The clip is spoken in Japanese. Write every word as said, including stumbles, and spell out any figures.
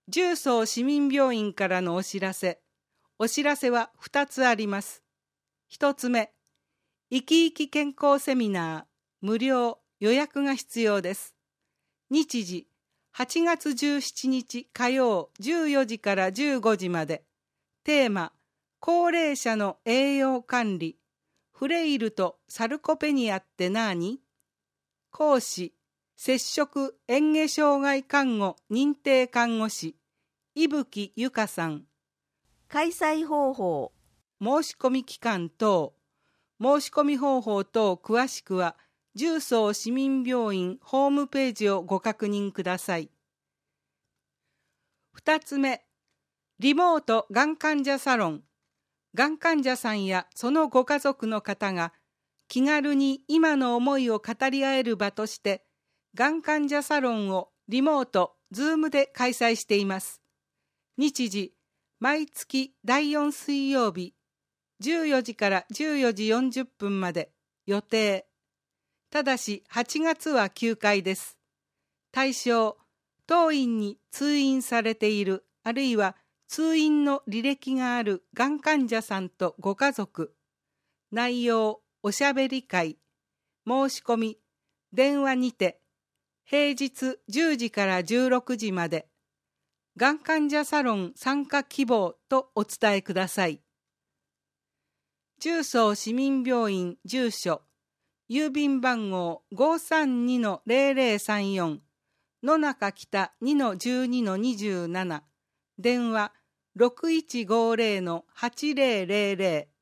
重曹市民病院からのお知らせ。お知らせはふたつあります。ひとつめ、生き生き健康セミナー、無料、予約が必要です。日時、はちがつじゅうしちにち火曜じゅうよじからじゅうごじまで。テーマ、高齢者の栄養管理。フレイルとサルコペニアって何？講師、摂食嚥下障害看護認定看護師、伊吹由香さん。 開催方法、 申し込み期間等、申し込み方法等詳しくは、重曹市民病院ホームページをご確認ください。ふたつめ、リモートがん患者サロン。がん患者さんやそのご家族の方が気軽に今の思いを語り合える場として、がん患者サロンをリモート、ズームで開催しています。日時、毎月だいよん水曜日、じゅうよじからじゅうよじよんじゅっぷんまで。予定。ただしはちがつは休会です。対象、当院に通院されている、あるいは通院の履歴があるがん患者さんとご家族。内容、おしゃべり会。申し込み、電話にて、平日じゅうじからじゅうろくじまで。がん患者サロン参加希望とお伝えください。重曹市民病院住所、郵便番号 ごさんにのゼロゼロさんよん、野中北 にのじゅうにのにじゅうなな、電話 ろくいちごゼロのはちゼロゼロゼロ。